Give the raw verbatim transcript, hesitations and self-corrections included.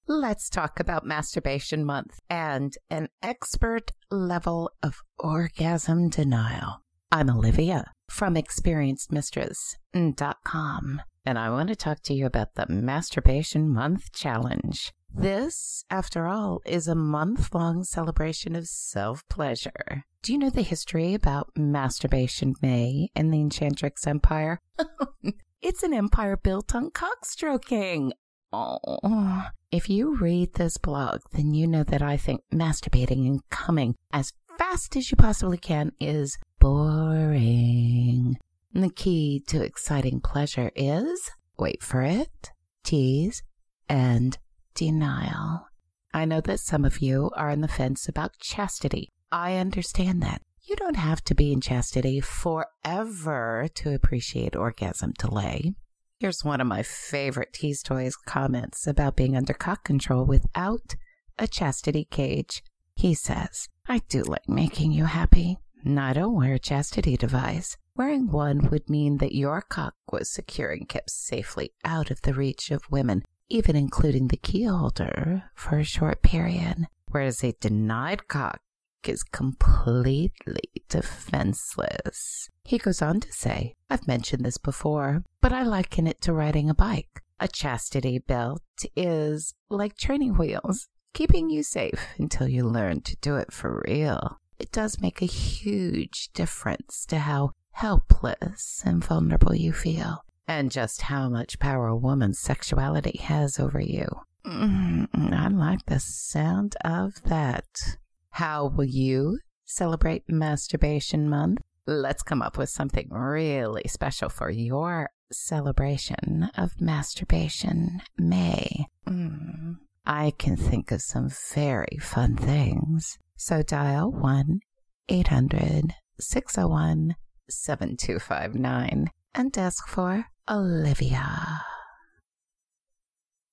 Let's talk about Masturbation Month and an expert level of orgasm denial. I'm Olivia from experienced mistress dot com, and I want to talk to you about the Masturbation Month Challenge. This, after all, is a month-long celebration of self-pleasure. Do you know the history about Masturbation May in the Enchantrix Empire? It's an empire built on cockstroking. Oh, if you read this blog, then you know that I think masturbating and coming as fast as you possibly can is boring. And the key to exciting pleasure is, wait for it, tease and denial. I know that some of you are on the fence about chastity. I understand that. You don't have to be in chastity forever to appreciate orgasm delay. Here's one of my favorite Tease Toys comments about being under cock control without a chastity cage. He says, I do like making you happy. I don't wear a chastity device. Wearing one would mean that your cock was secure and kept safely out of the reach of women, even including the key holder for a short period. Whereas a denied cock is completely defenseless. He goes on to say, I've mentioned this before, but I liken it to riding a bike. A chastity belt is like training wheels, keeping you safe until you learn to do it for real. It does make a huge difference to how helpless and vulnerable you feel, and just how much power a woman's sexuality has over you. Mm, I like the sound of that. How will you celebrate Masturbation Month? Let's come up with something really special for your celebration of Masturbation May. Mm, I can think of some very fun things. So dial one eight hundred six oh one seven two five nine and ask for Olivia.